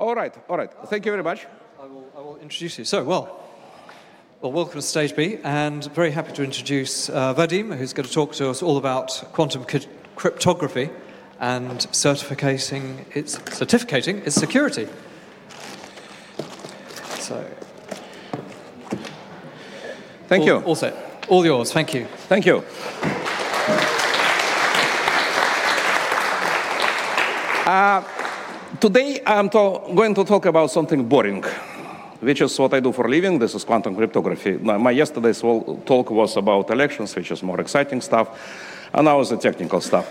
All right. Thank you very much. I will introduce you. So, well, welcome to Stage B, and very happy to introduce Vadim, who's going to talk to us all about quantum cryptography and certificating its security. So, thank you. All set. All yours. Thank you. Thank you. Today I'm going to talk about something boring, which is what I do for a living. This is quantum cryptography. My yesterday's talk was about elections, which is more exciting stuff, and now is the technical stuff.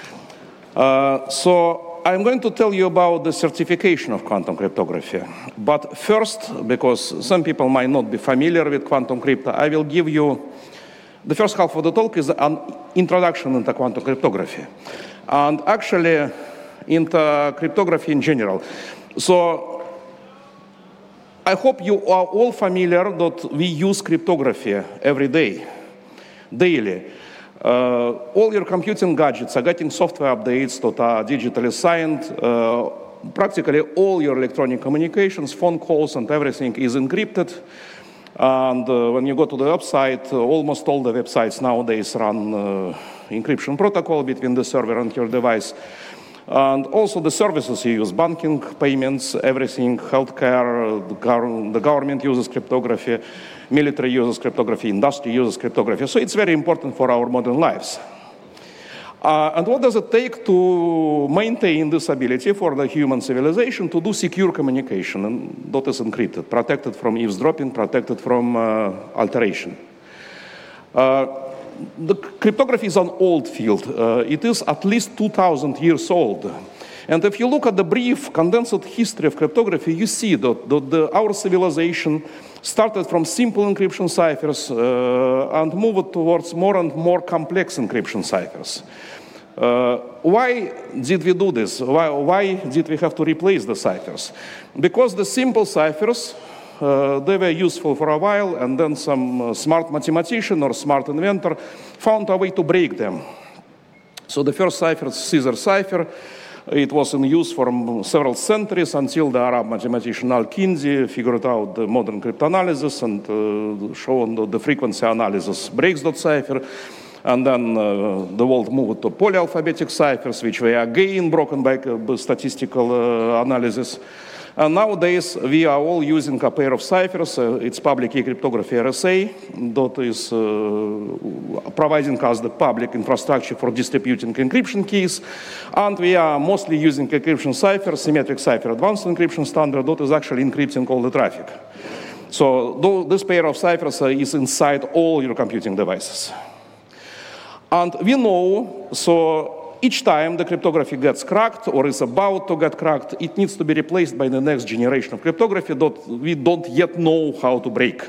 So I'm going to tell you about the certification of quantum cryptography. But first, because some people might not be familiar with quantum crypto, I will give you the first half of the talk is an introduction into quantum cryptography, and actually into cryptography in general. So I hope you are all familiar that we use cryptography every day, daily. All your computing gadgets are getting software updates that are digitally signed. Practically all your electronic communications, phone calls and everything is encrypted. And when you go to the website, almost all the websites nowadays run encryption protocol between the server and your device. And also the services you use, banking, payments, everything, healthcare, the government uses cryptography, military uses cryptography, industry uses cryptography. So it's very important for our modern lives. And what does it take to maintain this ability for the human civilization to do secure communication, and that is encrypted, protected from eavesdropping, protected from alteration? The cryptography is an old field. It is at least 2,000 years old. And if you look at the brief, condensed history of cryptography, you see that our civilization started from simple encryption ciphers and moved towards more and more complex encryption ciphers. Why did we do this? Why did we have to replace the ciphers? Because the simple ciphers, they were useful for a while, and then some smart mathematician or smart inventor found a way to break them. So the first cipher, Caesar cipher, it was in use for several centuries until the Arab mathematician Al-Kindi figured out the modern cryptanalysis and shown that the frequency analysis breaks that cipher. And then the world moved to polyalphabetic ciphers, which were again broken by statistical analysis. And nowadays, we are all using a pair of ciphers. It's public key cryptography RSA that is providing us the public infrastructure for distributing encryption keys. And we are mostly using encryption cipher, symmetric cipher advanced encryption standard that is actually encrypting all the traffic. So this pair of ciphers is inside all your computing devices. And we know, so each time the cryptography gets cracked or is about to get cracked, it needs to be replaced by the next generation of cryptography that we don't yet know how to break.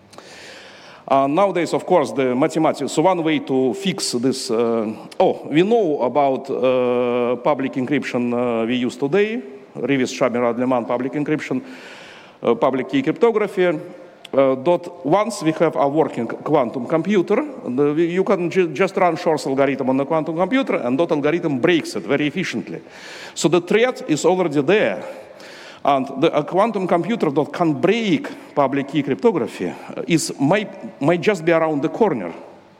Nowadays, of course, the mathematics, so one way to fix this, we know about public encryption we use today, Revis Shami-Radleman public encryption, public key cryptography. That once we have a working quantum computer, you can just run Shor's algorithm on the quantum computer, and that algorithm breaks it very efficiently. So the threat is already there. And a quantum computer that can break public key cryptography might just be around the corner.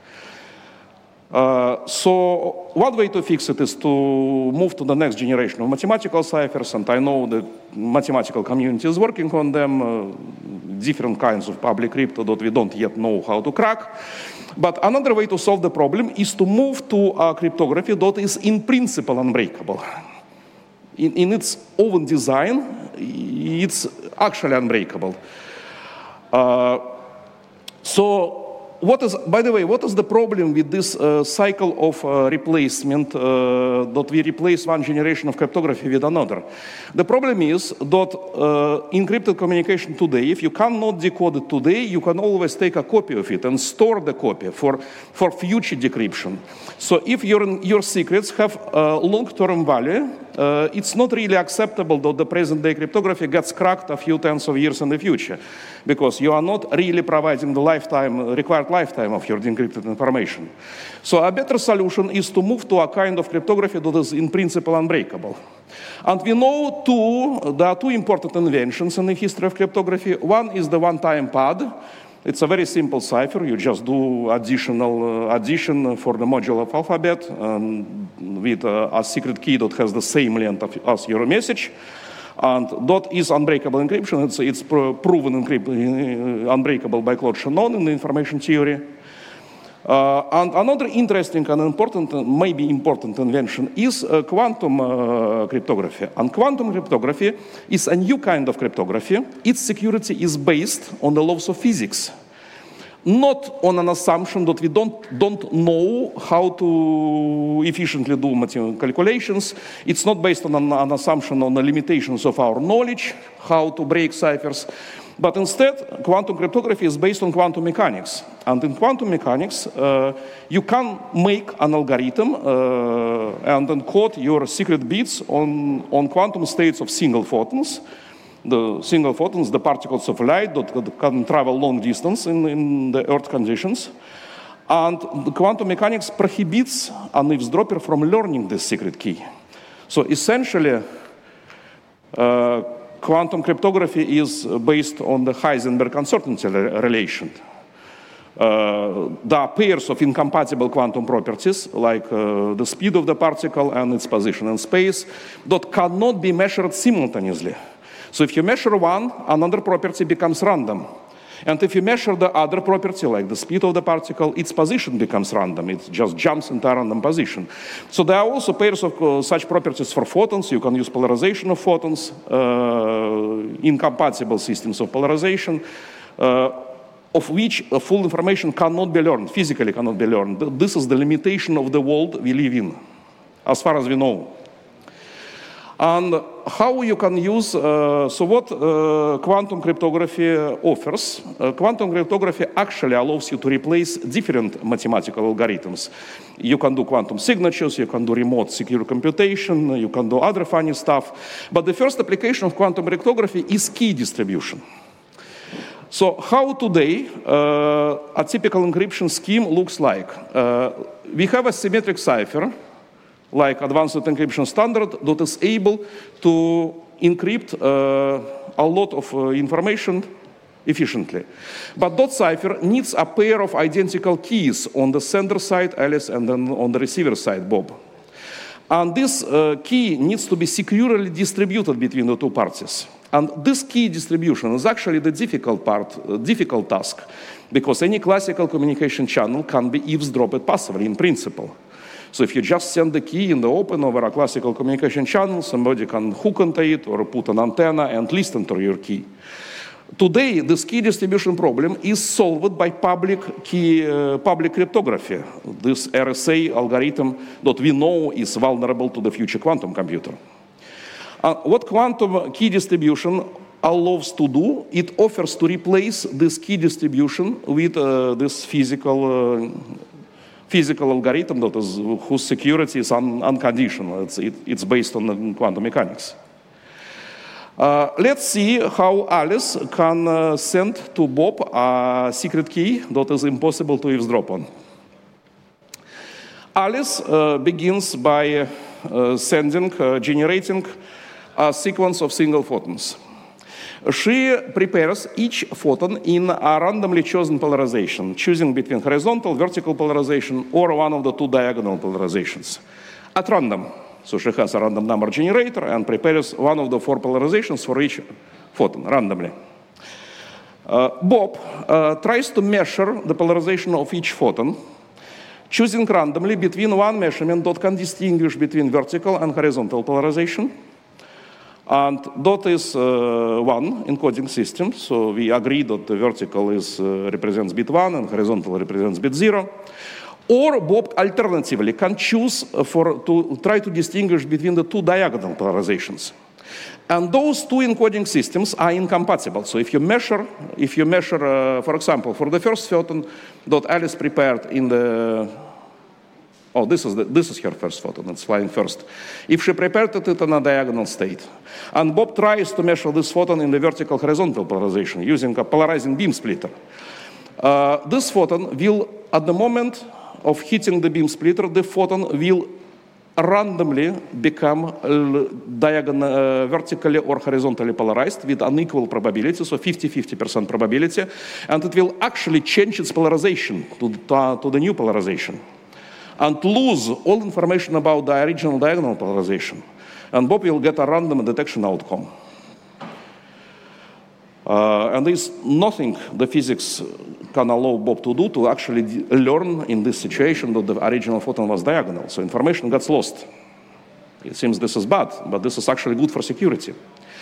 So one way to fix it is to move to the next generation of mathematical ciphers, and I know the mathematical community is working on them, different kinds of public crypto that we don't yet know how to crack. But another way to solve the problem is to move to a cryptography that is in principle unbreakable. In its own design, it's actually unbreakable. By the way, what is the problem with this cycle of replacement that we replace one generation of cryptography with another? The problem is that encrypted communication today, if you cannot decode it today, you can always take a copy of it and store the copy for future decryption. So if your secrets have long-term value, it's not really acceptable that the present-day cryptography gets cracked a few tens of years in the future. because you are not really providing the required lifetime of your decrypted information. So a better solution is to move to a kind of cryptography that is in principle unbreakable. And we know there are two important inventions in the history of cryptography. One is the one-time pad. It's a very simple cipher. You just do addition for the module of alphabet with a secret key that has the same length as your message. And that is unbreakable encryption. It's proven unbreakable by Claude Shannon in the information theory. And another interesting and important, maybe important invention is quantum cryptography. And quantum cryptography is a new kind of cryptography. Its security is based on the laws of physics, not on an assumption that we don't know how to efficiently do mathematical calculations. It's not based on an assumption on the limitations of our knowledge, how to break ciphers. But instead, quantum cryptography is based on quantum mechanics. And in quantum mechanics, you can make an algorithm and encode your secret bits on quantum states of single photons. The single photons, the particles of light that can travel long distance in the Earth conditions. And the quantum mechanics prohibits an eavesdropper from learning this secret key. So essentially, quantum cryptography is based on the Heisenberg uncertainty relation. There are pairs of incompatible quantum properties, like the speed of the particle and its position in space, that cannot be measured simultaneously. So if you measure one, another property becomes random. And if you measure the other property, like the speed of the particle, its position becomes random. It just jumps into a random position. So there are also pairs of such properties for photons. You can use polarization of photons, incompatible systems of polarization, of which full information cannot be learned, physically cannot be learned. This is the limitation of the world we live in, as far as we know. And how you can use, what quantum cryptography offers. Quantum cryptography actually allows you to replace different mathematical algorithms. You can do quantum signatures, you can do remote secure computation, you can do other funny stuff. But the first application of quantum cryptography is key distribution. So how today a typical encryption scheme looks like? We have a symmetric cipher, like advanced encryption standard, that is able to encrypt a lot of information efficiently. But that cipher needs a pair of identical keys on the sender side, Alice, and then on the receiver side, Bob. And this key needs to be securely distributed between the two parties. And this key distribution is actually the difficult task, because any classical communication channel can be eavesdropped passively in principle. So if you just send the key in the open over a classical communication channel, somebody can hook onto it or put an antenna and listen to your key. Today, this key distribution problem is solved by public cryptography, this RSA algorithm that we know is vulnerable to the future quantum computer. What quantum key distribution allows to do, it offers to replace this key distribution with this physical algorithm that is, whose security is unconditional. It's based on quantum mechanics. Let's see how Alice can send to Bob a secret key that is impossible to eavesdrop on. Alice begins by generating a sequence of single photons. She prepares each photon in a randomly chosen polarization, choosing between horizontal, vertical polarization, or one of the two diagonal polarizations at random. So she has a random number generator and prepares one of the four polarizations for each photon randomly. Bob tries to measure the polarization of each photon, choosing randomly between one measurement that can distinguish between vertical and horizontal polarization. And that is one encoding system. So we agree that the vertical represents bit 1 and horizontal represents bit 0. Or Bob alternatively can choose to try to distinguish between the two diagonal polarizations. And those two encoding systems are incompatible. So if you measure, for example, for the first photon that Alice prepared in the Oh, this is her first photon, it's flying first. If she prepared it in a diagonal state, and Bob tries to measure this photon in the vertical horizontal polarization using a polarizing beam splitter, this photon will, at the moment of hitting the beam splitter, the photon will randomly become vertically or horizontally polarized with unequal probability, so 50-50% probability, and it will actually change its polarization to the new polarization and lose all information about the original diagonal polarization. And Bob will get a random detection outcome. And there's nothing the physics can allow Bob to do to actually learn in this situation that the original photon was diagonal. So information gets lost. It seems this is bad, but this is actually good for security.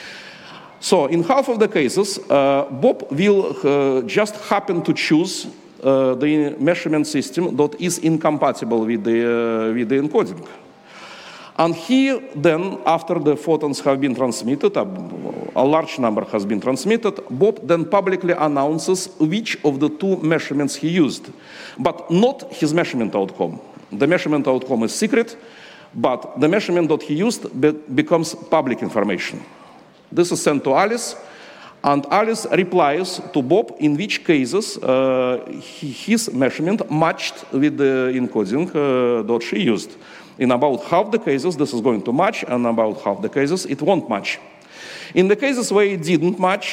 So in half of the cases, Bob will just happen to choose the measurement system that is incompatible with the encoding. And here, then, after the photons have been transmitted, a large number has been transmitted, Bob then publicly announces which of the two measurements he used, but not his measurement outcome. The measurement outcome is secret, but the measurement that he used becomes public information. This is sent to Alice, and Alice replies to Bob in which cases his measurement matched with the encoding that she used. In about half the cases, this is going to match, and about half the cases, it won't match. In the cases where it didn't match,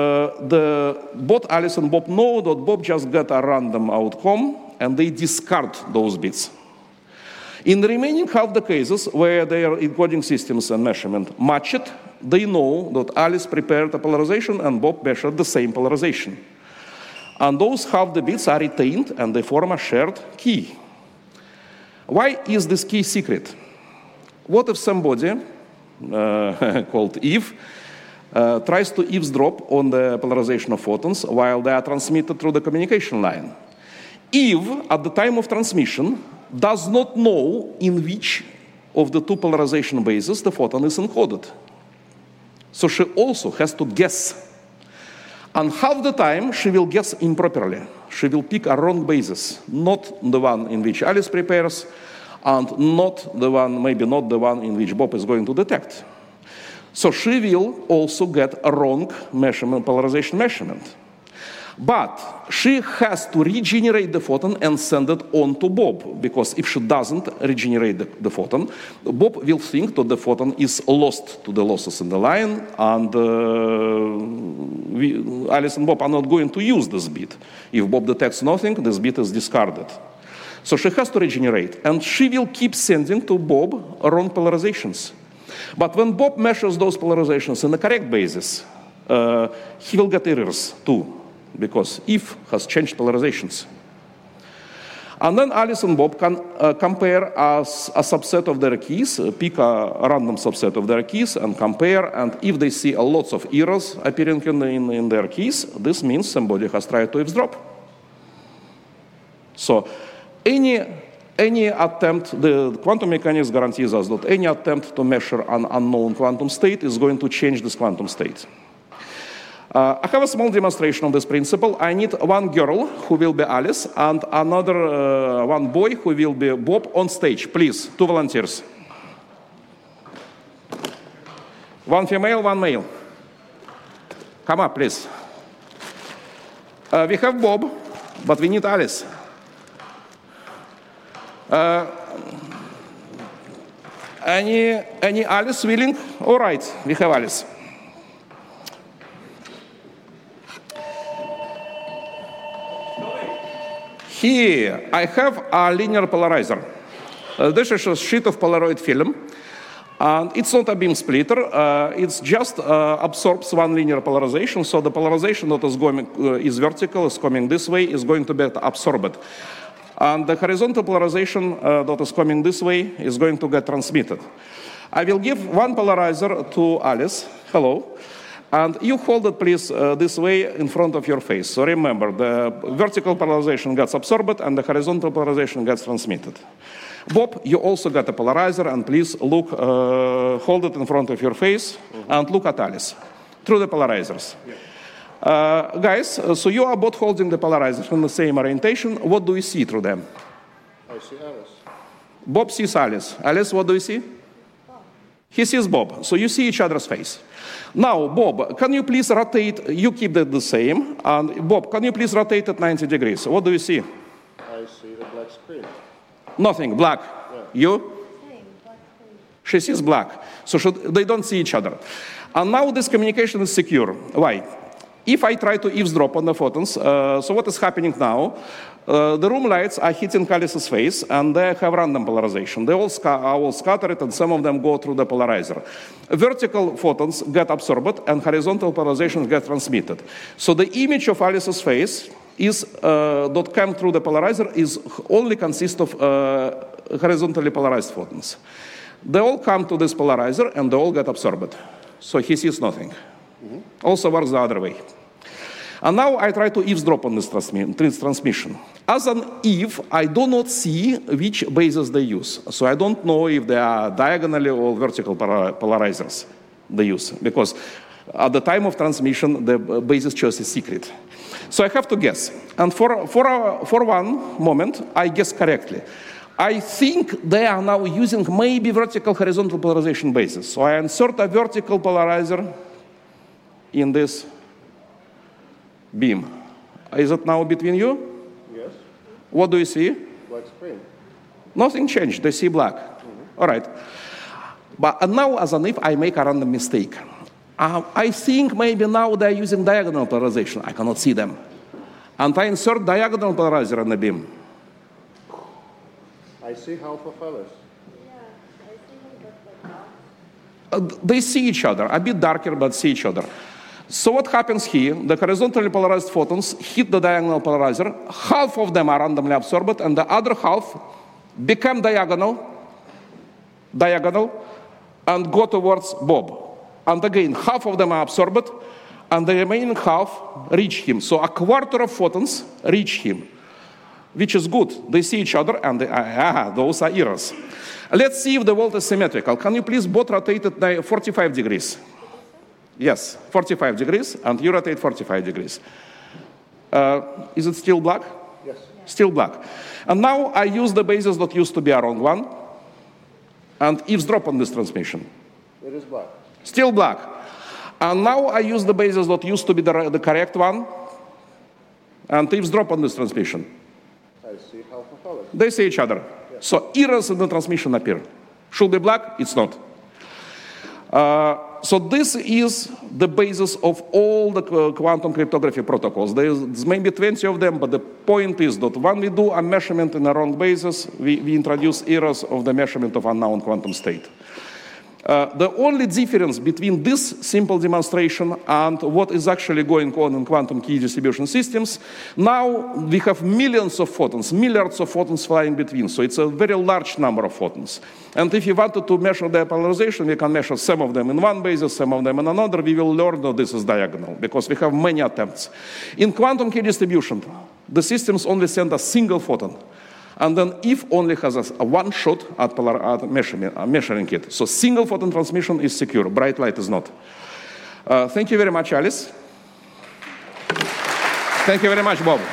both Alice and Bob know that Bob just got a random outcome, and they discard those bits. In the remaining half the cases where their encoding systems and measurement matched, they know that Alice prepared a polarization and Bob measured the same polarization. And those half the bits are retained, and they form a shared key. Why is this key secret? What if somebody called Eve tries to eavesdrop on the polarization of photons while they are transmitted through the communication line? Eve, at the time of transmission, does not know in which of the two polarization bases the photon is encoded. So she also has to guess. And half the time, she will guess improperly. She will pick a wrong basis, not the one in which Alice prepares, and maybe not the one in which Bob is going to detect. So she will also get a wrong polarization measurement. But she has to regenerate the photon and send it on to Bob, because if she doesn't regenerate the photon, Bob will think that the photon is lost to the losses in the line, and Alice and Bob are not going to use this bit. If Bob detects nothing, this bit is discarded. So she has to regenerate, and she will keep sending to Bob wrong polarizations. But when Bob measures those polarizations in the correct basis, he will get errors too, because Eve has changed polarizations. And then Alice and Bob can compare as a subset of their keys, pick a random subset of their keys and compare, and if they see lots of errors appearing in their keys, this means somebody has tried to eavesdrop. So any attempt, the quantum mechanics guarantees us that any attempt to measure an unknown quantum state is going to change this quantum state. I have a small demonstration of this principle. I need one girl who will be Alice and another one boy who will be Bob on stage. Please, 2 volunteers. One female, one male. Come up, please. We have Bob, but we need Alice. Any Alice willing? All right, we have Alice. Here, I have a linear polarizer. This is a sheet of Polaroid film. And it's not a beam splitter. It just absorbs one linear polarization. So the polarization that is vertical, is coming this way, is going to be absorbed. And the horizontal polarization that is coming this way is going to get transmitted. I will give one polarizer to Alice. Hello. And you hold it, please, this way in front of your face. So remember, the vertical polarization gets absorbed and the horizontal polarization gets transmitted. Bob, you also got a polarizer, and please look, hold it in front of your face and look at Alice through the polarizers. Yeah. Guys, so you are both holding the polarizers in the same orientation. What do you see through them? I see Alice. Bob sees Alice. Alice, what do you see? He sees Bob. So you see each other's face. Now, Bob, can you please rotate? You keep that the same. And Bob, can you please rotate at 90 degrees? What do you see? I see the black screen. Nothing, black. Yeah. You? She sees black. So they don't see each other. And now this communication is secure. Why? If I try to eavesdrop on the photons, so what is happening now? The room lights are hitting Alice's face, and they have random polarization. They all are scattered, and some of them go through the polarizer. Vertical photons get absorbed, and horizontal polarization get transmitted. So the image of Alice's face is that come through the polarizer is only consists of horizontally polarized photons. They all come to this polarizer, and they all get absorbed. So he sees nothing. Also works the other way. And now I try to eavesdrop on this transmission. As an Eve, I do not see which bases they use. So I don't know if they are diagonally or vertical polarizers they use. Because at the time of transmission, the basis choice is secret. So I have to guess. And for one moment, I guess correctly. I think they are now using maybe vertical horizontal polarization bases. So I insert a vertical polarizer in this beam. Is it now between you? Yes. What do you see? Black screen. Nothing changed. They see black. All right. But now, as an if, I make a random mistake. I think maybe now they're using diagonal polarization. I cannot see them. And I insert diagonal polarizer in the beam. I see half of Alice. They see each other, a bit darker, but see each other. So what happens here? The horizontally polarized photons hit the diagonal polarizer. Half of them are randomly absorbed, and the other half become diagonal, and go towards Bob. And again, half of them are absorbed, and the remaining half reach him. So a quarter of photons reach him, which is good. They see each other, and those are errors. Let's see if the world is symmetrical. Can you please both rotate at 45 degrees? Yes, 45 degrees, and you rotate 45 degrees. Is it still black? Yes. Still black. And now I use the basis that used to be a wrong one, and eavesdrop on this transmission. It is black. Still black. And now I use the basis that used to be the correct one, and eavesdrop on this transmission. I see half of Alice. They see each other. Yeah. So errors in the transmission appear. Should be black, it's not. So this is the basis of all the quantum cryptography protocols. There's maybe 20 of them, but the point is that when we do a measurement in a wrong basis, we introduce errors of the measurement of unknown quantum state. The only difference between this simple demonstration and what is actually going on in quantum key distribution systems, now we have millions of photons, milliards of photons flying between, so it's a very large number of photons. And if you wanted to measure their polarization, we can measure some of them in one basis, some of them in another. We will learn that this is diagonal, because we have many attempts. In quantum key distribution, the systems only send a single photon. And then if only has a one shot at measuring it. So single photon transmission is secure, bright light is not. Thank you very much, Alice. Thank you very much, Bob.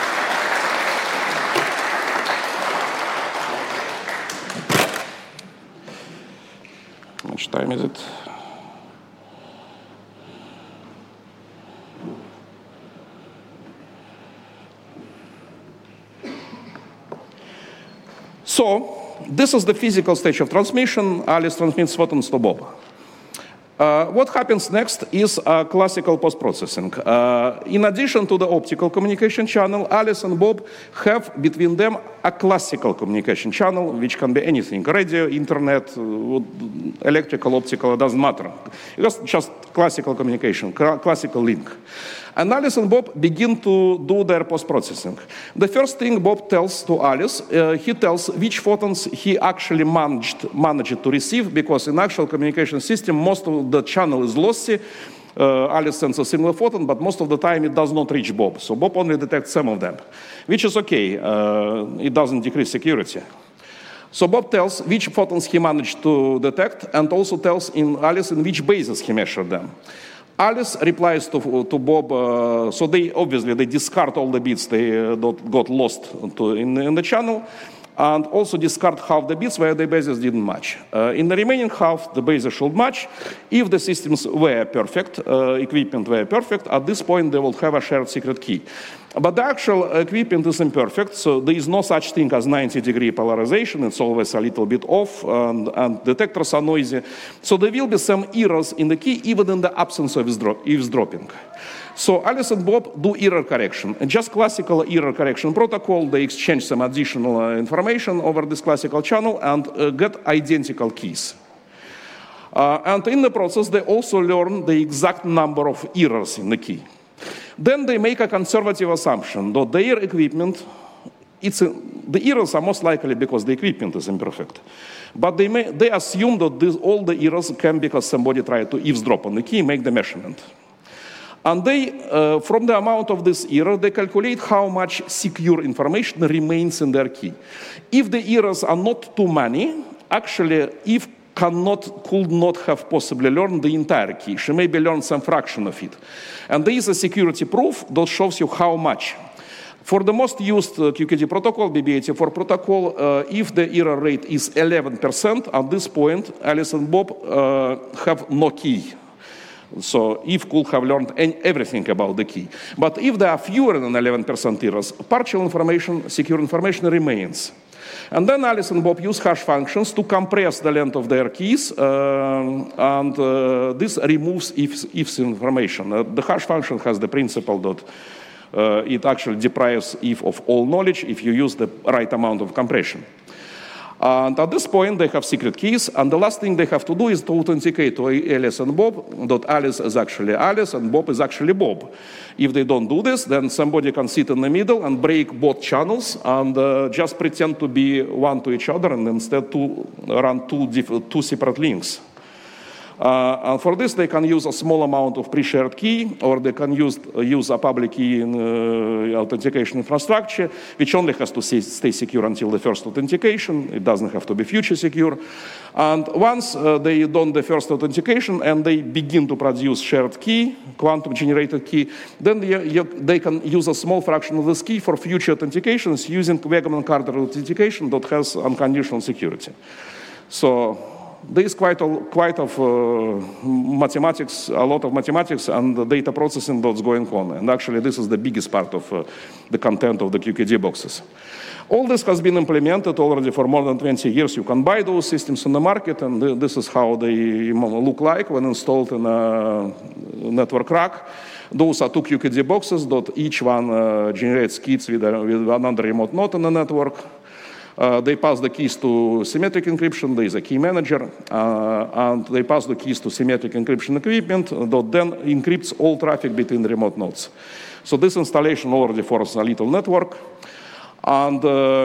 How much time is it? So, this is the physical stage of transmission. Alice transmits photons to Bob. What happens next is classical post-processing. In addition to the optical communication channel, Alice and Bob have between them a classical communication channel, which can be anything: radio, internet, electrical, optical, it doesn't matter. It's just classical communication, classical link. And Alice and Bob begin to do their post-processing. The first thing Bob tells to Alice, he tells which photons he actually managed to receive, because in actual communication system, most of the channel is lossy. Alice sends a single photon, but most of the time it does not reach Bob. So Bob only detects some of them, which is okay. It doesn't decrease security. So Bob tells which photons he managed to detect, and also tells Alice in which basis he measured them. Alice replies to Bob, so they discard all the bits they got lost in the channel. and also discard half the bits where the bases didn't match. In the remaining half, the bases should match. If the systems were perfect, equipment were perfect, at this point they will have a shared secret key. But the actual equipment is imperfect, so there is no such thing as 90-degree polarization. It's always a little bit off, and detectors are noisy. So there will be some errors in the key, even in the absence of eavesdropping. So Alice and Bob do error correction. And just classical error correction protocol, they exchange some additional information over this classical channel and get identical keys. And in the process, they also learn the exact number of errors in the key. Then they make a conservative assumption that their equipment, the errors are most likely because the equipment is imperfect. But they assume that all the errors can because somebody tried to eavesdrop on the key, make the measurement. And they, from the amount of this error, they calculate how much secure information remains in their key. If the errors are not too many, actually, Eve could not have possibly learned the entire key. She maybe learned some fraction of it. And there is a security proof that shows you how much. For the most used QKD protocol, BB84 protocol, if the error rate is 11%, at this point, Alice and Bob have no key. So Eve could have learned everything about the key. But if there are fewer than 11% errors, partial information, secure information remains. And then Alice and Bob use hash functions to compress the length of their keys, and this removes Eve's information. The hash function has the principle that it actually deprives Eve of all knowledge if you use the right amount of compression. And at this point, they have secret keys, and the last thing they have to do is to authenticate to Alice and Bob that Alice is actually Alice and Bob is actually Bob. If they don't do this, then somebody can sit in the middle and break both channels and just pretend to be one to each other and instead to run two separate links. And for this, they can use a small amount of pre-shared key, or they can use a public key in authentication infrastructure, which only has to stay secure until the first authentication. It doesn't have to be future secure. And once they done the first authentication and they begin to produce shared key, quantum-generated key, then they can use a small fraction of this key for future authentications using Wegemann-Carter authentication that has unconditional security. So there is quite of mathematics, a lot of mathematics and data processing that's going on. And actually, this is the biggest part of the content of the QKD boxes. All this has been implemented already for more than 20 years. You can buy those systems on the market, and this is how they look like when installed in a network rack. Those are two QKD boxes that each one generates keys with another remote node in the network. They pass the keys to symmetric encryption. There is a key manager, and they pass the keys to symmetric encryption equipment that then encrypts all traffic between the remote nodes. So this installation already forces a little network. And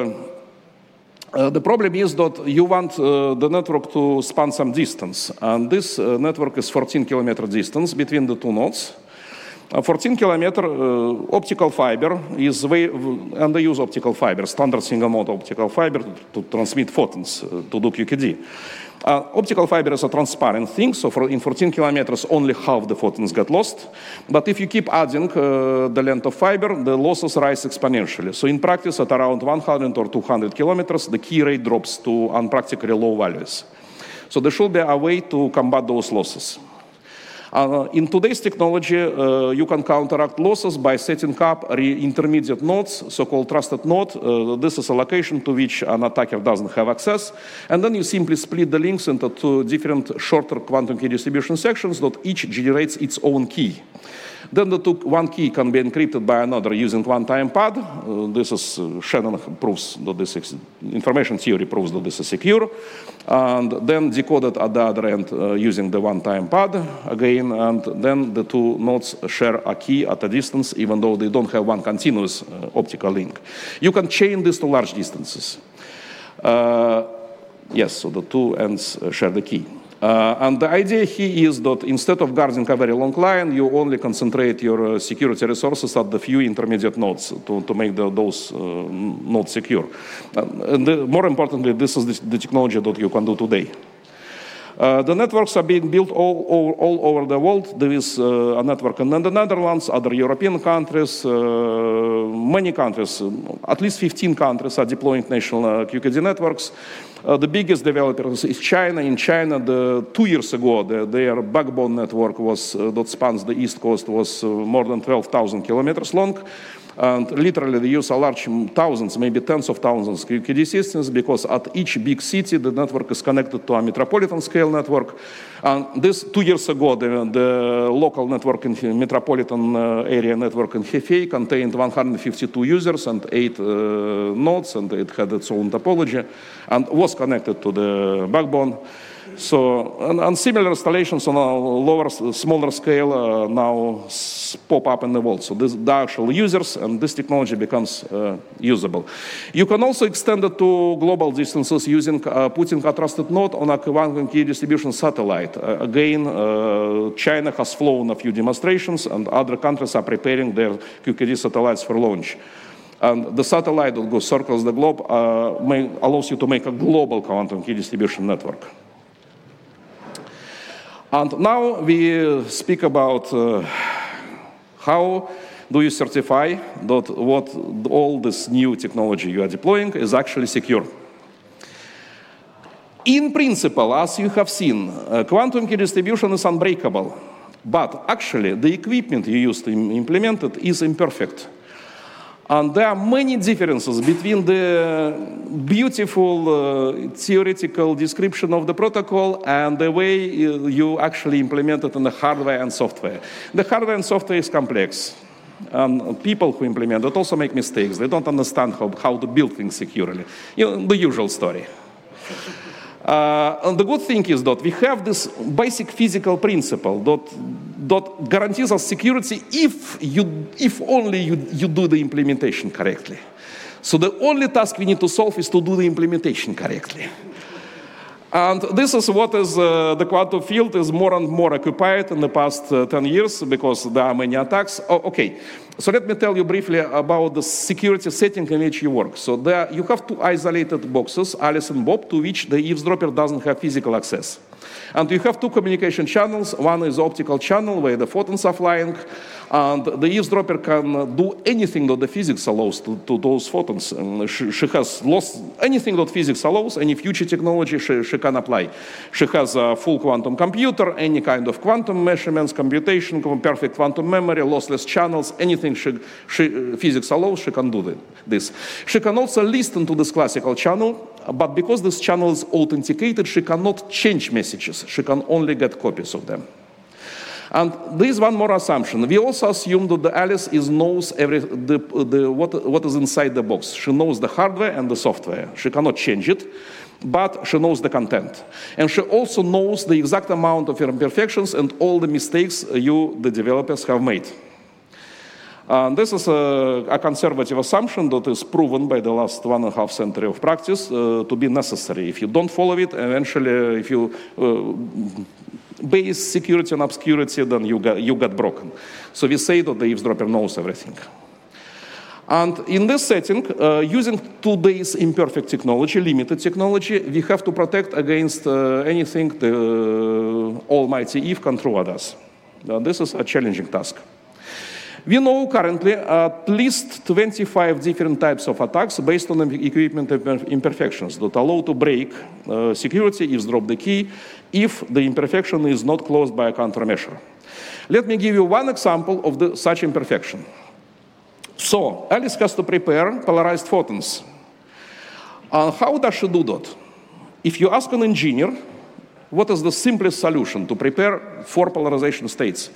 the problem is that you want the network to span some distance. And this network is 14-kilometer distance between the two nodes. 14-kilometer optical fiber is and they use optical fiber, standard single-mode optical fiber to transmit photons to do QKD. Optical fiber is a transparent thing, so in 14 kilometers, only half the photons get lost. But if you keep adding the length of fiber, the losses rise exponentially. So in practice, at around 100 or 200 kilometers, the key rate drops to unpractically low values. So there should be a way to combat those losses. In today's technology, you can counteract losses by setting up intermediate nodes, so-called trusted node. This is a location to which an attacker doesn't have access. And then you simply split the links into two different shorter quantum key distribution sections that each generates its own key. Then one key can be encrypted by another using one-time pad. This is Shannon proves that this information theory proves that this is secure. And then decoded at the other end using the one-time pad again. And then the two nodes share a key at a distance, even though they don't have one continuous optical link. You can chain this to large distances. Yes, so the two ends share the key. And the idea here is that instead of guarding a very long line, you only concentrate your security resources at the few intermediate nodes to make those nodes secure. And more importantly, this is the technology that you can do today. The networks are being built all over the world. There is a network in the Netherlands, other European countries, many countries, at least 15 countries are deploying national QKD networks. The biggest developer is China. In China, 2 years ago, their backbone network that spans the East Coast was more than 12,000 kilometers long. And literally, they use a large thousands, maybe tens of thousands of QKD systems, because at each big city, the network is connected to a metropolitan scale network. And this 2 years ago, the local network in metropolitan area network in Hefei contained 152 users and 8 nodes, and it had its own topology, and was connected to the backbone. So, and similar installations on a smaller scale now pop up in the world. So the actual users, and this technology becomes usable. You can also extend it to global distances using putting a trusted node on a quantum key distribution satellite. Again, China has flown a few demonstrations, and other countries are preparing their QKD satellites for launch. And the satellite that goes circles the globe allows you to make a global quantum key distribution network. And now we speak about how do you certify that what all this new technology you are deploying is actually secure. In principle, as you have seen, quantum key distribution is unbreakable, but actually the equipment you use to implement it is imperfect. And there are many differences between the beautiful theoretical description of the protocol and the way you actually implement it in the hardware and software. The hardware and software is complex. And people who implement it also make mistakes. They don't understand how to build things securely. The usual story. And the good thing is that we have this basic physical principle that guarantees us security if only you do the implementation correctly. So the only task we need to solve is to do the implementation correctly. And this is what is the quantum field is more and more occupied in the past 10 years because there are many attacks. Okay, so let me tell you briefly about the security setting in which you work. So there you have two isolated boxes, Alice and Bob, to which the eavesdropper doesn't have physical access. And you have two communication channels. One is optical channel where the photons are flying, and the eavesdropper can do anything that the physics allows to those photons. She has lost anything that physics allows, any future technology she can apply. She has a full quantum computer, any kind of quantum measurements, computation, perfect quantum memory, lossless channels, anything physics allows, she can do this. She can also listen to this classical channel, but because this channel is authenticated, she cannot change messages. She can only get copies of them. And there is one more assumption. We also assume that the Alice knows what is inside the box. She knows the hardware and the software. She cannot change it, but she knows the content. And she also knows the exact amount of imperfections and all the mistakes the developers, have made. This is a conservative assumption that is proven by the last 1.5 century of practice to be necessary. If you don't follow it, eventually, if you base security on obscurity, then you get broken. So we say that the eavesdropper knows everything. And in this setting, using today's imperfect technology, limited technology, we have to protect against anything the almighty Eve can throw at us. This is a challenging task. We know currently at least 25 different types of attacks based on equipment imperfections that allow to break security, eavesdrop the key, if the imperfection is not closed by a countermeasure. Let me give you one example of such imperfection. So, Alice has to prepare polarized photons. How does she do that? If you ask an engineer, what is the simplest solution to prepare 4 polarization states?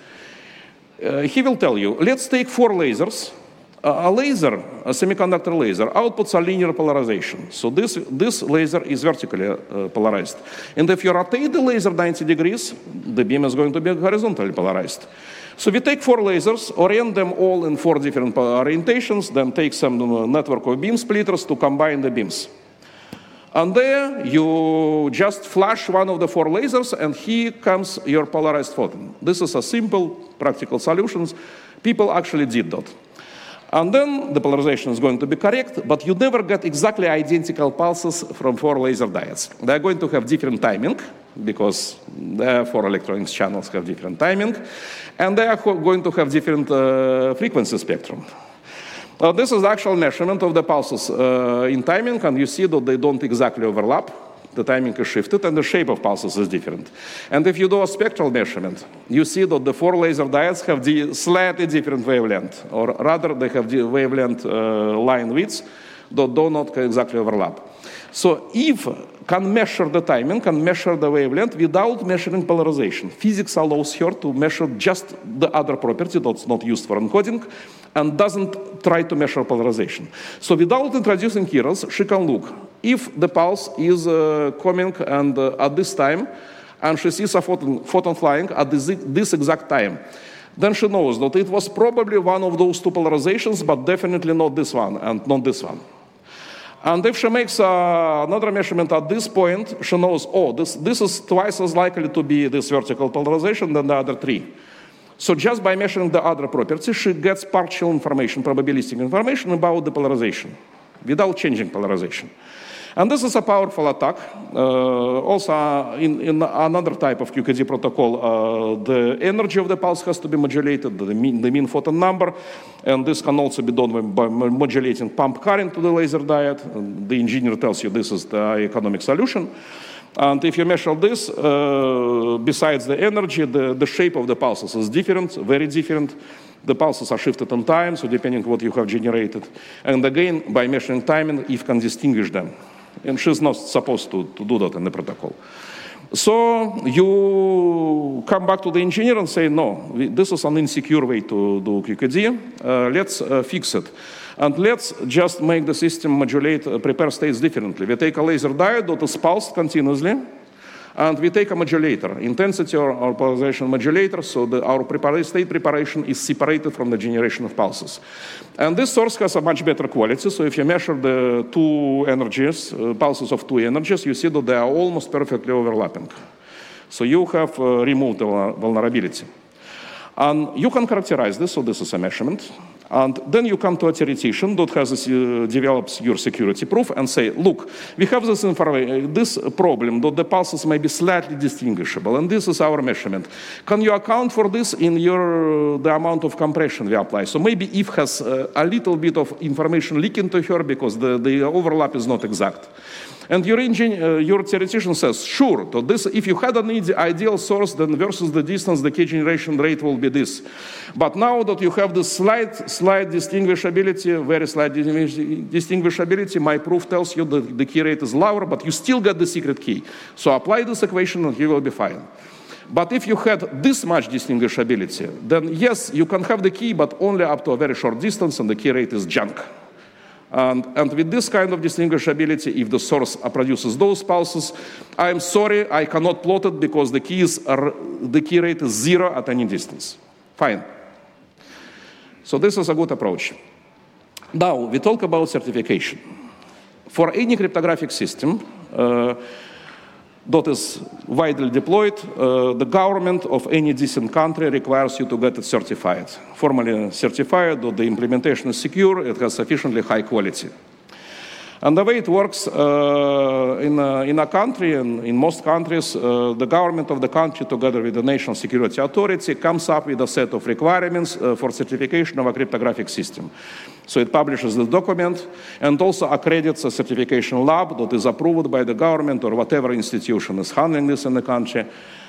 He will tell you, let's take 4 lasers. A laser, a semiconductor laser, outputs a linear polarization. So this laser is vertically polarized. And if you rotate the laser 90 degrees, the beam is going to be horizontally polarized. So we take 4 lasers, orient them all in 4 different orientations, then take some network of beam splitters to combine the beams. And there you just flash one of the 4 lasers, and here comes your polarized photon. This is a simple, practical solution. People actually did that. And then the polarization is going to be correct, but you never get exactly identical pulses from 4 laser diodes. They're going to have different timing. because the 4 electronics channels have different timing, and they are going to have different frequency spectrum. This is the actual measurement of the pulses in timing, and you see that they don't exactly overlap. The timing is shifted, and the shape of pulses is different. And if you do a spectral measurement, you see that the 4 laser diodes have the slightly different wavelength, or rather, they have the wavelength line widths that do not exactly overlap. So if can measure the timing, can measure the wavelength without measuring polarization. Physics allows her to measure just the other property that's not used for encoding and doesn't try to measure polarization. So without introducing errors, she can look if the pulse is coming and at this time, and she sees a photon flying at this exact time. Then she knows that it was probably one of those 2 polarizations, but definitely not this one and not this one. And if she makes another measurement at this point, she knows, oh, this is twice as likely to be this vertical polarization than the other 3. So just by measuring the other properties, she gets partial information, probabilistic information about the polarization, without changing polarization. And this is a powerful attack. Also, in another type of QKD protocol, the energy of the pulse has to be modulated, the mean photon number, and this can also be done by modulating pump current to the laser diode. And the engineer tells you this is the economic solution. And if you measure this, besides the energy, the shape of the pulses is different, very different. The pulses are shifted in time, so depending on what you have generated. And again, by measuring timing, Eve can distinguish them. And she's not supposed to do that in the protocol. So you come back to the engineer and say, no, this is an insecure way to do QKD. Let's fix it. And let's just make the system modulate, prepare states differently. We take a laser diode that is pulsed continuously, and we take a modulator, intensity or polarization modulator, so our state preparation is separated from the generation of pulses. And this source has a much better quality, so if you measure the 2 energies, pulses of 2 energies, you see that they are almost perfectly overlapping. So you have removed the vulnerability. And you can characterize this, so this is a measurement. And then you come to a theoretician that develops your security proof and say, look, we have this problem that the pulses may be slightly distinguishable, and this is our measurement. Can you account for this in the amount of compression we apply? So maybe Eve has a little bit of information leaking to her because the overlap is not exact. And your theoretician says, sure, so this, if you had an ideal source, then versus the distance, the key generation rate will be this. But now that you have this slight distinguishability, very slight distinguishability, my proof tells you that the key rate is lower, but you still get the secret key. So apply this equation and you will be fine. But if you had this much distinguishability, then yes, you can have the key, but only up to a very short distance, and the key rate is junk. And with this kind of distinguishability, if the source produces those pulses, I'm sorry, I cannot plot it because the key rate is 0 at any distance. Fine. So this is a good approach. Now, we talk about certification. For any cryptographic system that is widely deployed, the government of any decent country requires you to get it certified. Formally certified that the implementation is secure, it has sufficiently high quality. And the way it works in a country, and in most countries, the government of the country, together with the National Security Authority, comes up with a set of requirements for certification of a cryptographic system. So it publishes the document and also accredits a certification lab that is approved by the government or whatever institution is handling this in the country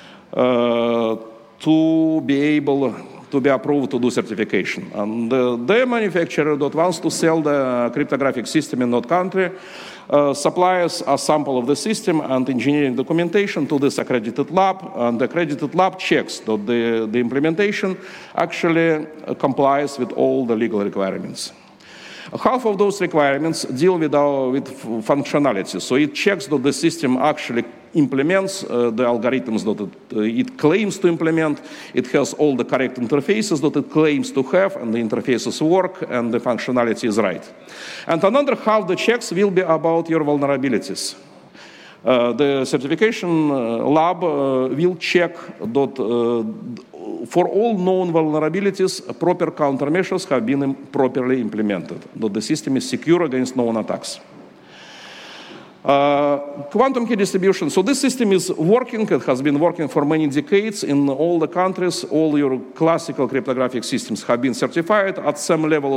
to be able to be approved to do certification. And the manufacturer that wants to sell the cryptographic system in that country supplies a sample of the system and engineering documentation to this accredited lab, and the accredited lab checks that the implementation actually complies with all the legal requirements. Half of those requirements deal with functionality. So it checks that the system actually implements the algorithms that it claims to implement. It has all the correct interfaces that it claims to have, and the interfaces work, and the functionality is right. And another half the checks will be about your vulnerabilities. The certification lab will check that for all known vulnerabilities, proper countermeasures have been properly implemented, that the system is secure against known attacks. Quantum key distribution. So this system is working. It has been working for many decades in all the countries. All your classical cryptographic systems have been certified at some level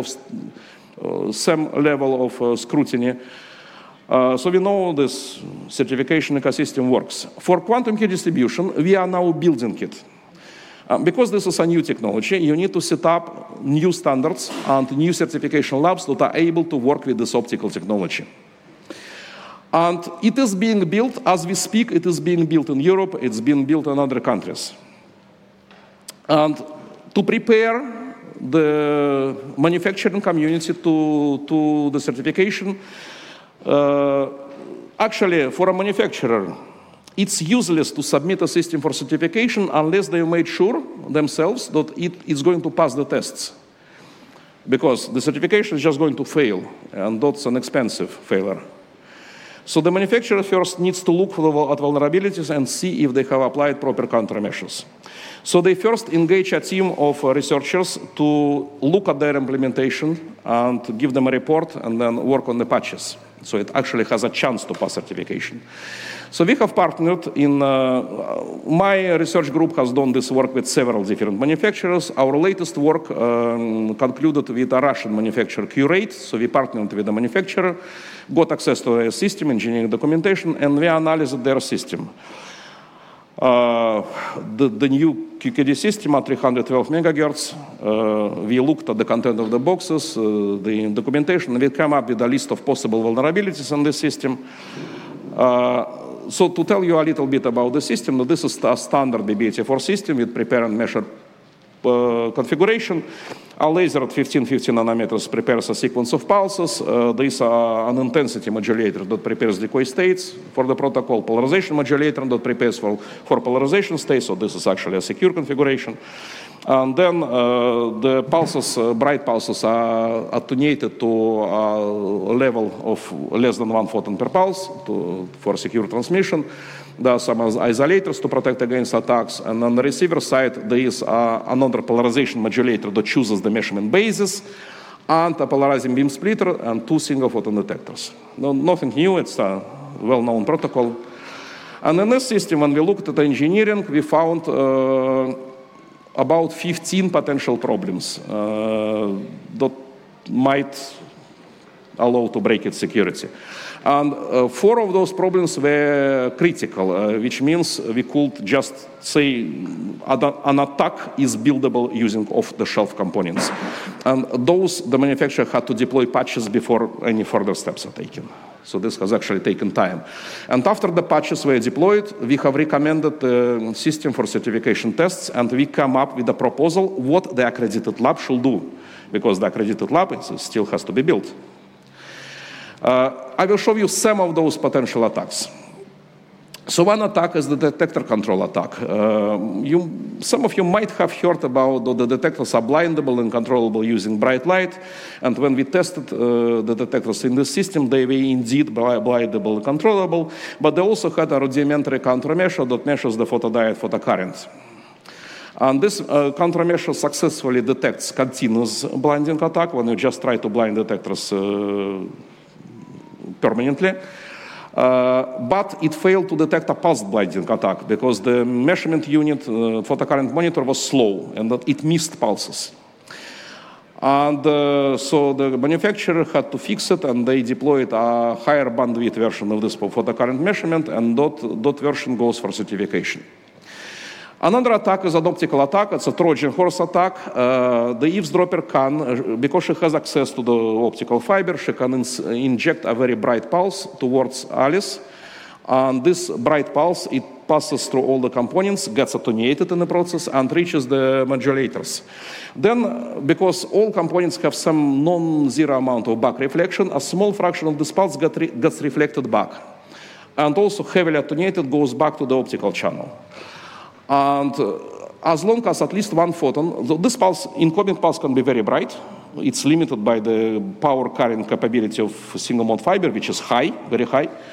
of scrutiny. So we know this certification ecosystem works. For quantum key distribution, we are now building it. Because this is a new technology, you need to set up new standards and new certification labs that are able to work with this optical technology. And it is being built, as we speak, it is being built in Europe, it's being built in other countries. And to prepare the manufacturing community to the certification, actually, for a manufacturer, it's useless to submit a system for certification unless they made sure themselves that it is going to pass the tests. Because the certification is just going to fail, and that's an expensive failure. So the manufacturer first needs to look at vulnerabilities and see if they have applied proper countermeasures. So they first engage a team of researchers to look at their implementation and give them a report and then work on the patches. So it actually has a chance to pass certification. So we have partnered in, my research group has done this work with several different manufacturers. Our latest work concluded with a Russian manufacturer, Qurate. So we partnered with the manufacturer, got access to their system, engineering documentation, and we analyzed their system. The new QKD system at 312 megahertz, we looked at the content of the boxes, the documentation, and we came up with a list of possible vulnerabilities in this system. So to tell you a little bit about the system, this is a standard BBT4 system with prepare and measure configuration. A laser at 1550 nanometers prepares a sequence of pulses. There is an intensity modulator that prepares decoy states for the protocol, polarization modulator that prepares for polarization states, so this is actually a secure configuration. And then the pulses, bright pulses, are attenuated to a level of less than 1 photon per pulse for secure transmission. There are some isolators to protect against attacks. And on the receiver side, there is another polarization modulator that chooses the measurement basis, and a polarizing beam splitter, and 2 single photon detectors. No, nothing new, it's a well-known protocol. And in this system, when we looked at the engineering, we found about 15 potential problems that might allow to break its security. And 4 of those problems were critical, which means we could just say an attack is buildable using off-the-shelf components. And those, the manufacturer had to deploy patches before any further steps are taken. So this has actually taken time. And after the patches were deployed, we have recommended the system for certification tests, and we come up with a proposal what the accredited lab should do, because the accredited lab still has to be built. I will show you some of those potential attacks. So one attack is the detector control attack. Some of you might have heard about the detectors are blindable and controllable using bright light. And when we tested the detectors in the system, they were indeed blindable and controllable, but they also had a rudimentary countermeasure that measures the photodiode photocurrent. And this countermeasure successfully detects continuous blinding attack when you just try to blind detectors permanently. But it failed to detect a pulsed blinding attack because the measurement unit, photocurrent monitor, was slow and that it missed pulses. And so the manufacturer had to fix it, and they deployed a higher bandwidth version of this photocurrent measurement, and that version goes for certification. Another attack is an optical attack. It's a Trojan horse attack. The eavesdropper can, because she has access to the optical fiber, she can inject a very bright pulse towards Alice. And this bright pulse, it passes through all the components, gets attenuated in the process, and reaches the modulators. Then, because all components have some non-zero amount of back reflection, a small fraction of this pulse gets reflected back. And also heavily attenuated goes back to the optical channel. And as long as at least 1 photon, this pulse, incoming pulse can be very bright. It's limited by the power carrying capability of single mode fiber, which is high, very high.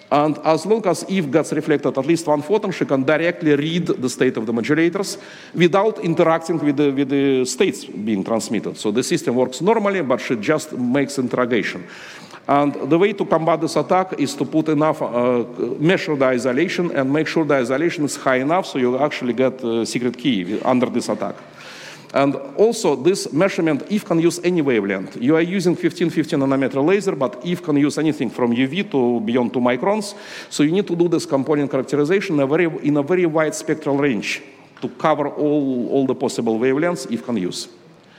And as long as if gets reflected at least one photon, she can directly read the state of the modulators without interacting with the states being transmitted. So the system works normally, but she just makes interrogation. And the way to combat this attack is to put enough, measure the isolation and make sure the isolation is high enough so you actually get a secret key under this attack. And also this measurement, if can use any wavelength. You are using 1550 nanometer laser, but if can use anything from UV to beyond 2 microns. So you need to do this component characterization in a very wide spectral range to cover all the possible wavelengths if can use.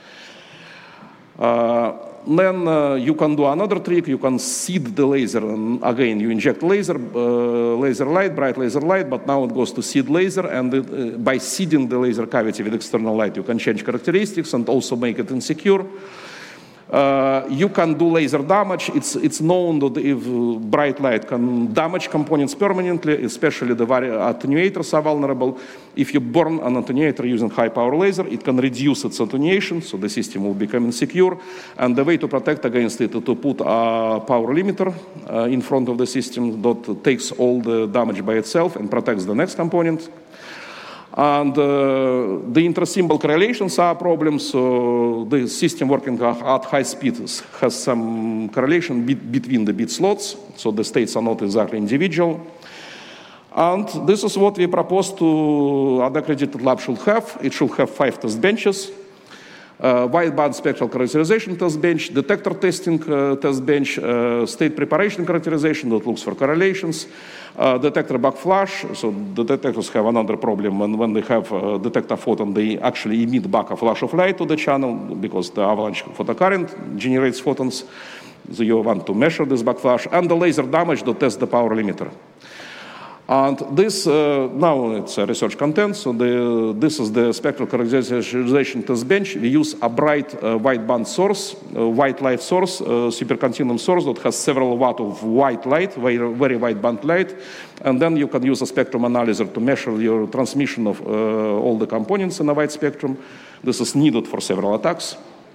Then you can do another trick. You can seed the laser. And again, you inject laser light, bright laser light, but now it goes to seed laser. And by seeding the laser cavity with external light, you can change characteristics and also make it insecure. You can do laser damage. It's known that if bright light can damage components permanently, especially the attenuators are vulnerable. If you burn an attenuator using high power laser, it can reduce its attenuation, so the system will become insecure. And the way to protect against it is to put a power limiter in front of the system that takes all the damage by itself and protects the next component. And the inter-symbol correlations are problems. So the system working at high speed has some correlation between the bit slots, so the states are not exactly individual. And this is what we propose to an accredited lab should have. It should have 5 test benches. Wideband spectral characterization test bench, detector testing test bench, state preparation characterization that looks for correlations, detector backflash. So the detectors have another problem when they have detector photon, they actually emit back a flash of light to the channel because the avalanche photocurrent generates photons. So you want to measure this backflash, and the laser damage to test the power limiter. And this, now it's a research content, so this is the spectral characterization test bench. We use a bright white band source, white light source, supercontinuum source that has several watt of white light, very white band light. And then you can use a spectrum analyzer to measure your transmission of all the components in a white spectrum. This is needed for several attacks.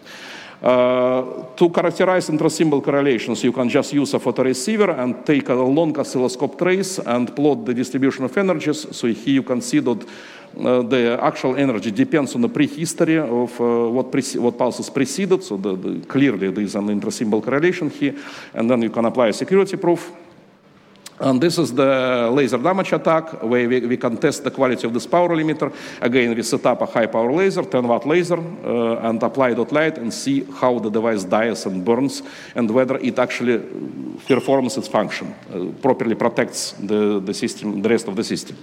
To characterize intrasymbol correlations, you can just use a photoreceiver and take a long oscilloscope trace and plot the distribution of energies. So here you can see that the actual energy depends on the prehistory of what pulses preceded. So clearly there is an intrasymbol correlation here. And then you can apply a security proof. And this is the laser damage attack, where we can test the quality of this power limiter. Again, we set up a high power laser, 10-watt laser, and apply that light and see how the device dies and burns, and whether it actually performs its function, properly protects the system, the rest of the system.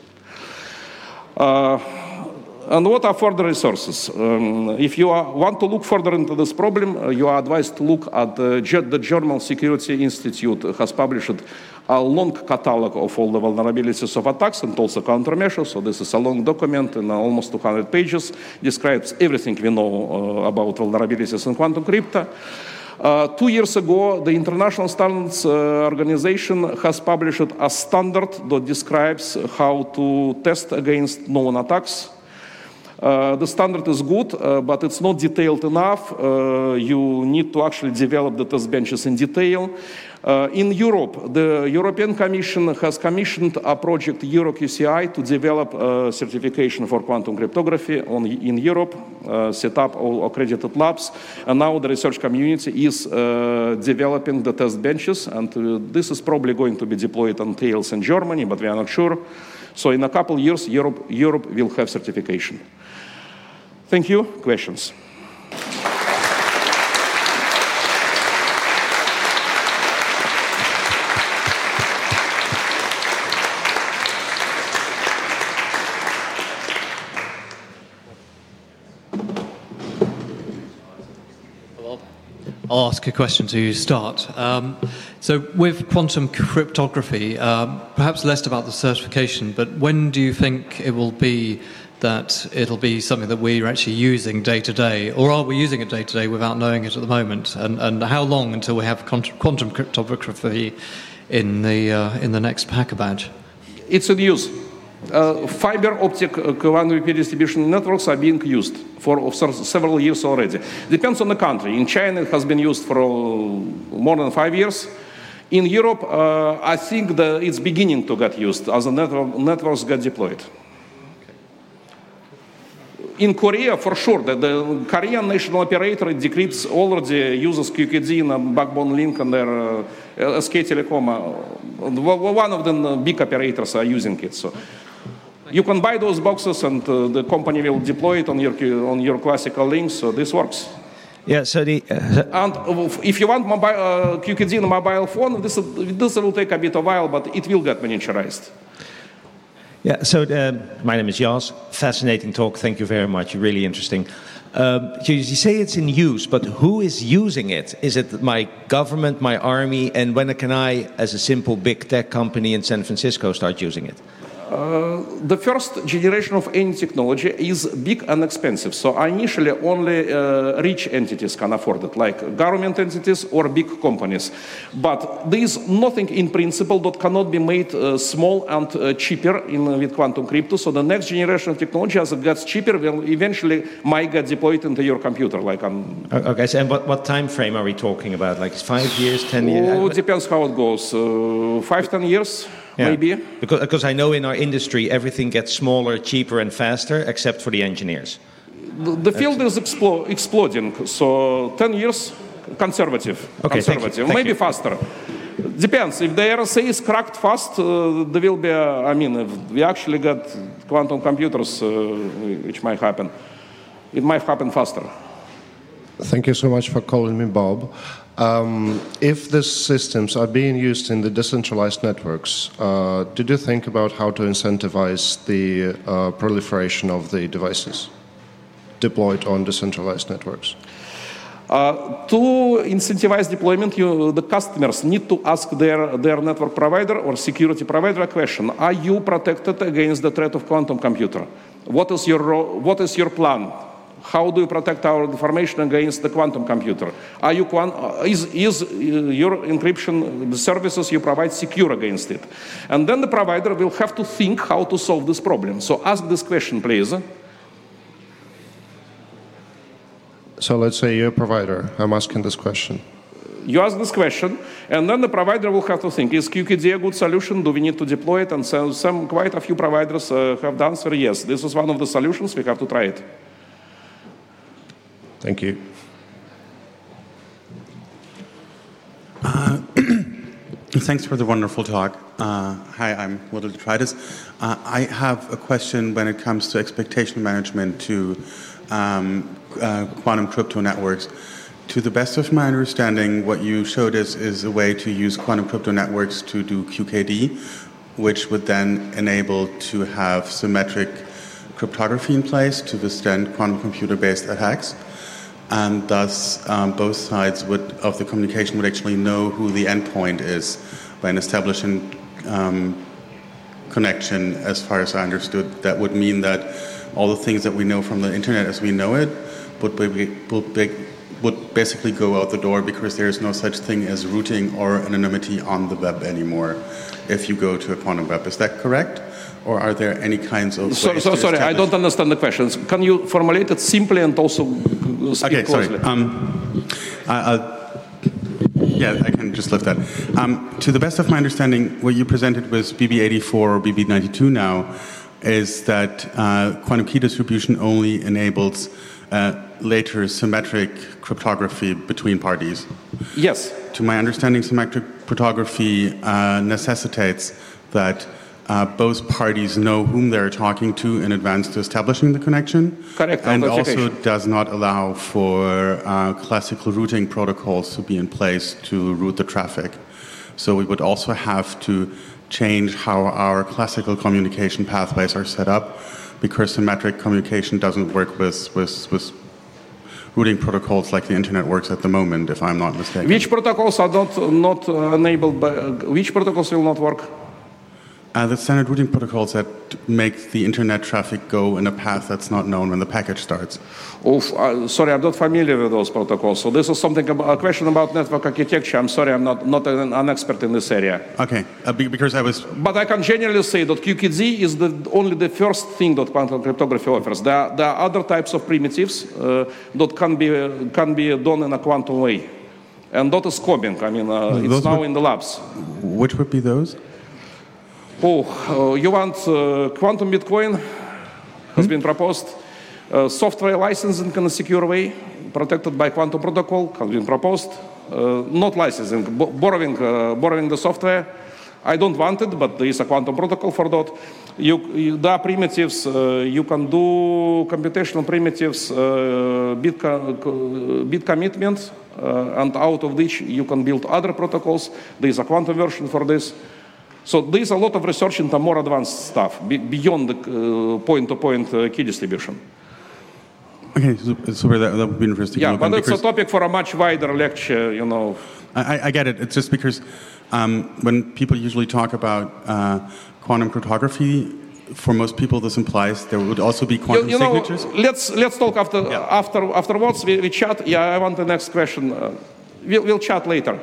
And what are further resources? If you want to look further into this problem, you are advised to look at the German Security Institute has published a long catalog of all the vulnerabilities of attacks and also countermeasures. So this is a long document in almost 200 pages, describes everything we know about vulnerabilities in quantum crypto. 2 years ago, the International Standards Organization has published a standard that describes how to test against known attacks. The standard is good, but it's not detailed enough. You need to actually develop the test benches in detail. In Europe, the European Commission has commissioned a project, EuroQCI, to develop certification for quantum cryptography in Europe, set up all accredited labs, and now the research community is developing the test benches, and this is probably going to be deployed on tails in Germany, but we are not sure. So in a couple of years, Europe will have certification. Thank you. Questions? I'll ask a question to start. So with quantum cryptography, perhaps less about the certification, but when do you think it will be that it'll be something that we're actually using day to day, or are we using it day to day without knowing it at the moment? And how long until we have quantum cryptography in the next Hacker Badge? It's in use. Fiber optic quantum distribution networks are being used for several years already. Depends on the country. In China, it has been used for more than 5 years. In Europe, I think that it's beginning to get used as the networks get deployed. In Korea, for sure, the Korean national operator decrypts already uses QKD in a backbone link on their SK Telecom. One of the big operators are using it. So you can buy those boxes, and the company will deploy it on your classical links. So this works. Yeah. So and if you want mobile QKD in a mobile phone, this will take a bit of a while, but it will get miniaturized. Yeah, so my name is Jas. Fascinating talk. Thank you very much. Really interesting. You say it's in use, but who is using it? Is it my government, my army, and when can I, as a simple big tech company in San Francisco, start using it? The first generation of any technology is big and expensive. So initially only rich entities can afford it, like government entities or big companies. But there is nothing in principle that cannot be made small and cheaper with quantum crypto. So the next generation of technology, as it gets cheaper, will eventually might get deployed into your computer. Okay, so and what time frame are we talking about? Like 5 years, 10 years? Oh, it depends how it goes. 5-10 years. Yeah. Maybe. Because I know in our industry everything gets smaller, cheaper and faster, except for the engineers. The field is exploding, so 10 years, conservative. Okay, conservative. Thank Maybe you. Faster. Depends. If the RSA is cracked fast, there will be, if we actually get quantum computers, which might happen. It might happen faster. Thank you so much for calling me Bob. If these systems are being used in the decentralized networks, did you think about how to incentivize the proliferation of the devices deployed on decentralized networks? To incentivize deployment, the customers need to ask their network provider or security provider a question: are you protected against the threat of quantum computer? What is your plan? How do you protect our information against the quantum computer? Are you is your encryption, the services you provide, secure against it? And then the provider will have to think how to solve this problem. So ask this question, please. So let's say you're a provider. I'm asking this question. You ask this question, and then the provider will have to think, is QKD a good solution? Do we need to deploy it? And so quite a few providers have the answer, yes. This is one of the solutions. We have to try it. Thank you. Thanks for the wonderful talk. Hi, I'm Will Detritus. I have a question when it comes to expectation management to quantum crypto networks. To the best of my understanding, what you showed us is a way to use quantum crypto networks to do QKD, which would then enable to have symmetric cryptography in place to withstand quantum computer-based attacks. And thus, both sides of the communication would actually know who the endpoint is when establishing connection. As far as I understood, that would mean that all the things that we know from the internet as we know it would basically go out the door, because there is no such thing as routing or anonymity on the web anymore if you go to a quantum web. Is that correct? Or are there any kinds of... Sorry, I don't understand the questions. Can you formulate it simply and also speak closely? Yeah, I can just lift that. To the best of my understanding, what you presented was BB84 or BB92 now, is that quantum key distribution only enables later symmetric cryptography between parties. Yes. To my understanding, symmetric cryptography necessitates that both parties know whom they're talking to in advance to establishing the connection. Correct. And also does not allow for classical routing protocols to be in place to route the traffic. So we would also have to change how our classical communication pathways are set up, because symmetric communication doesn't work with routing protocols like the internet works at the moment, if I'm not mistaken. Which protocols are not enabled by, which protocols will not work? The standard routing protocols that make the internet traffic go in a path that's not known when the package starts. Sorry, I'm not familiar with those protocols. So this is a question about network architecture. I'm sorry, I'm not an expert in this area. Okay, because I was... But I can generally say that QKD is only the first thing that quantum cryptography offers. There are other types of primitives that can be done in a quantum way. And that is coming. I mean, it's now in the labs. Which would be those? You want quantum Bitcoin? Has been proposed. Software licensing in a secure way, protected by quantum protocol, has been proposed. Not licensing, borrowing the software. I don't want it, but there is a quantum protocol for that. There are primitives. You can do computational primitives, bit commitment, and out of which you can build other protocols. There is a quantum version for this. So there is a lot of research into more advanced stuff beyond the point-to-point key distribution. Okay, super. That would be interesting. Yeah, but it's a topic for a much wider lecture, you know. I get it. It's just because when people usually talk about quantum cryptography, for most people this implies there would also be quantum signatures. Let's talk afterwards. We chat. Yeah, I want the next question. We'll chat later.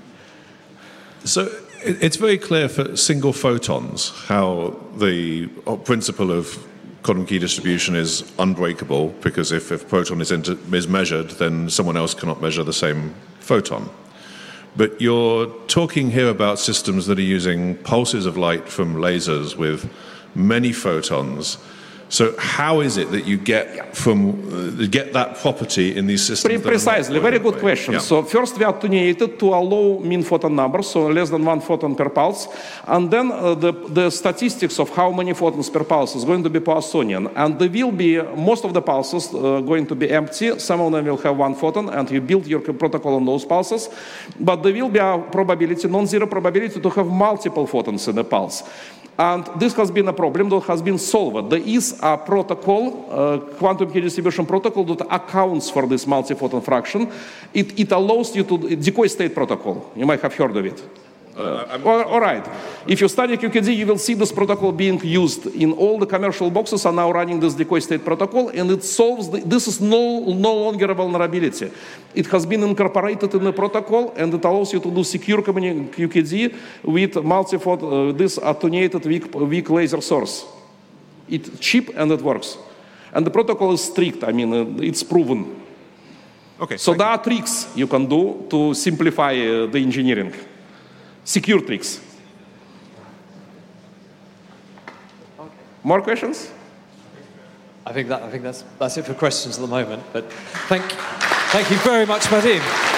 So it's very clear for single photons how the principle of quantum key distribution is unbreakable, because if a proton is measured, then someone else cannot measure the same photon. But you're talking here about systems that are using pulses of light from lasers with many photons. So how is it that you get that property in these systems? Precisely, very good question. Yeah. So first we attenuated to a low mean photon number, so less than 1 photon per pulse, and then the statistics of how many photons per pulse is going to be Poissonian, and there will be most of the pulses going to be empty. Some of them will have 1 photon, and you build your protocol on those pulses, but there will be a probability, non-zero probability, to have multiple photons in a pulse. And this has been a problem that has been solved. There is a protocol, quantum key distribution protocol, that accounts for this multi-photon fraction. It allows you to decoy state protocol. You might have heard of it. All right. If you study QKD, you will see this protocol being used in all the commercial boxes are now running this decoy state protocol, and it solves this is no longer a vulnerability. It has been incorporated in the protocol, and it allows you to do secure QKD with multi-photon, this attenuated weak laser source. It's cheap and it works. And the protocol is strict. I mean, it's proven. Okay. So there are tricks you can do to simplify the engineering. Secure tricks. More questions? I think that's it for questions at the moment. But thank you very much, Vadim.